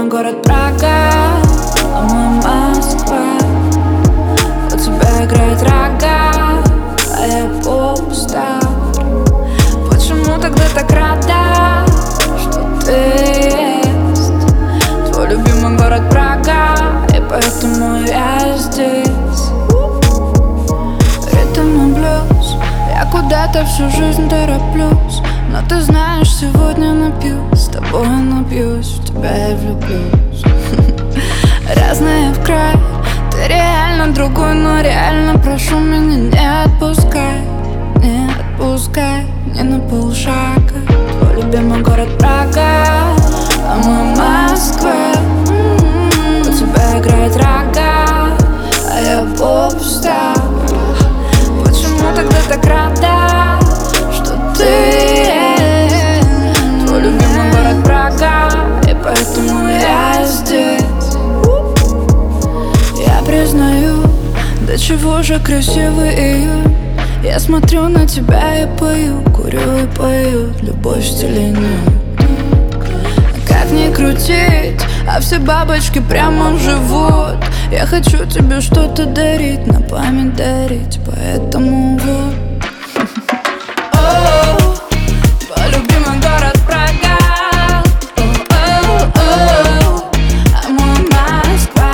город Прага, а мой Москва. У тебя играет рога, а я поп-стар. Почему тогда так рада, что ты есть твой любимый город Прага, и поэтому я здесь. Ритм и блюз, я куда-то всю жизнь тороплюсь, но ты знаешь, сегодня напьюсь, с тобой напьюсь, в тебя я влюблюсь. Разные в край, ты реально другой, но реально прошу меня не отпускай, не отпускай, не на полшага. Твой любимый город Прага, а мой Москва. У тебя играет рога, а я поп-стар. Почему тогда так рада, что ты есть твой любимый город Прага, и поэтому я здесь. Я признаю, до чего же красивый июнь. Я смотрю на тебя и пою, курю и пою, любовь в стиле нюд. Как ни крутить, а все бабочки прямо в живот. Я хочу тебе что-то дарить, на память дарить, поэтому вот. Твой любимый город Прага, а мой Москва,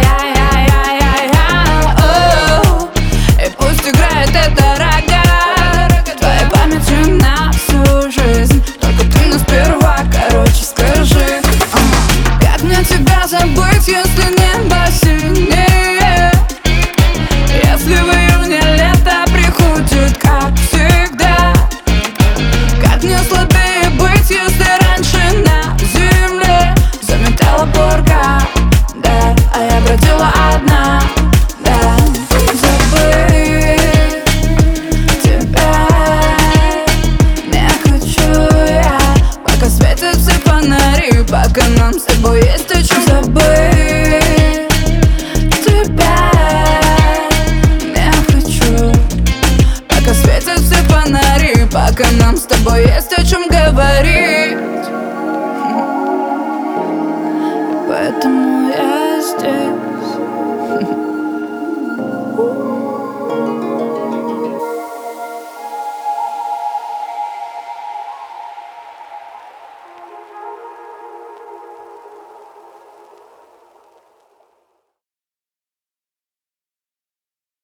и пусть играет эта рога, твоей памятью на всю жизнь. Только ты мне сперва, короче, скажи, как мне тебя забыть, если небо синее, если в июне лето приходит, как всегда. Как мне слабее быть, если раньше на земле заметала порка, да, а я бродила одна, да. Забыть тебя не хочу я, пока светят все фонари, пока нам с тобой есть о чем забыть. Тебя не хочу, пока светят все фонари, пока нам с тобой есть о чем говорить.